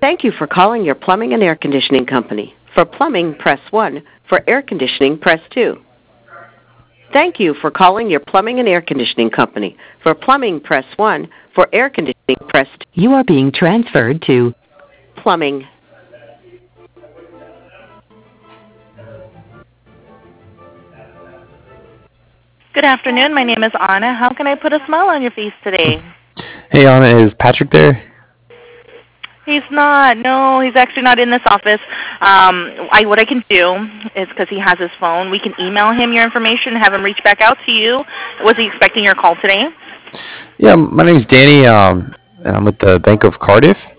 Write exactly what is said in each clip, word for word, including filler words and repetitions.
Thank you for calling your plumbing and air conditioning company. For plumbing, press one. For air conditioning, press two. Thank you for calling your plumbing and air conditioning company. For plumbing, press one. For air conditioning, press two. You are being transferred to plumbing. Good afternoon. My name is Anna. How can I put a smile on your face today? Hey Anna, is Patrick there? He's not. No, he's actually not in this office. Um, I, what I can do is, because he has his phone, we can email him your information, have him reach back out to you. Was he expecting your call today? Yeah, my name's Danny, um, and I'm with the Bank of Cardiff.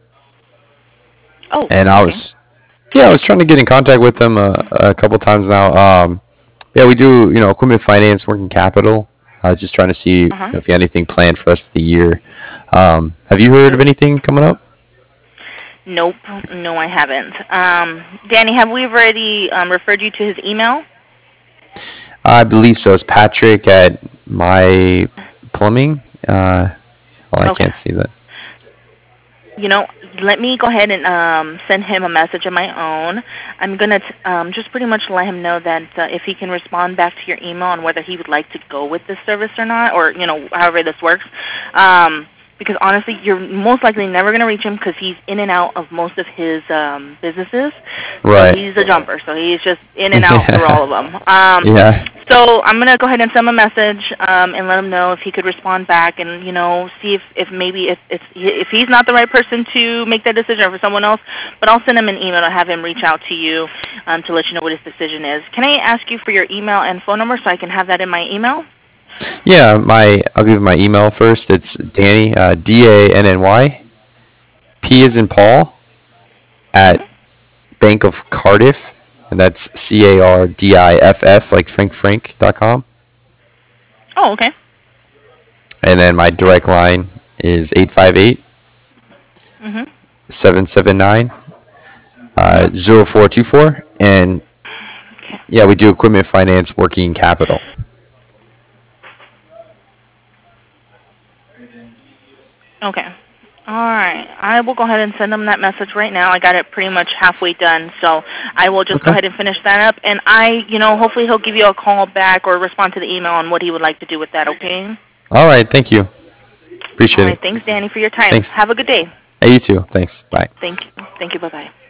Oh, And I okay. was, yeah, I was trying to get in contact with them uh, a couple times now. Um, yeah, we do, you know, equipment finance, working capital. I was just trying to see Uh-huh. if you had anything planned for the rest of the year. Um, have you heard of anything coming up? Nope. No, I haven't. Um, Danny, have we already um, referred you to his email? I believe so. It's Patrick at My Plumbing. Uh, well, I Okay. can't see that. You know, let me go ahead and um, send him a message of my own. I'm going to um, just pretty much let him know that uh, if he can respond back to your email on whether he would like to go with this service or not, or, you know, however this works. Um, because honestly, you're most likely never going to reach him because he's in and out of most of his um, businesses. Right. So he's a jumper, so he's just in and out through all of them. Um, Yeah. So I'm going to go ahead and send him a message um, and let him know if he could respond back and, you know, see if, if maybe if, if if he's not the right person to make that decision or for someone else. But I'll send him an email to have him reach out to you um, to let you know what his decision is. Can I ask you for your email and phone number so I can have that in my email? Yeah, my I'll give you my email first. It's Danny, uh, D A N N Y, P as in Paul, at Bank of Cardiff, and that's C A R D I F F, like Frank Frank dot com. Oh, okay. And then my direct line is eight five eight, Mhm. seven seven nine, uh, zero four two four. And yeah, we do equipment finance, working capital. Okay. All right. I will go ahead and send him that message right now. I got it pretty much halfway done, so I will just go Okay. ahead and finish that up. And I, you know, hopefully he'll give you a call back or respond to the email on what he would like to do with that, okay? All right, thank you. All Appreciate right. it. Thanks, Danny, for your time. Thanks. Have a good day. Hey, you too. Thanks. Bye. Thank you. Thank you. Bye-bye.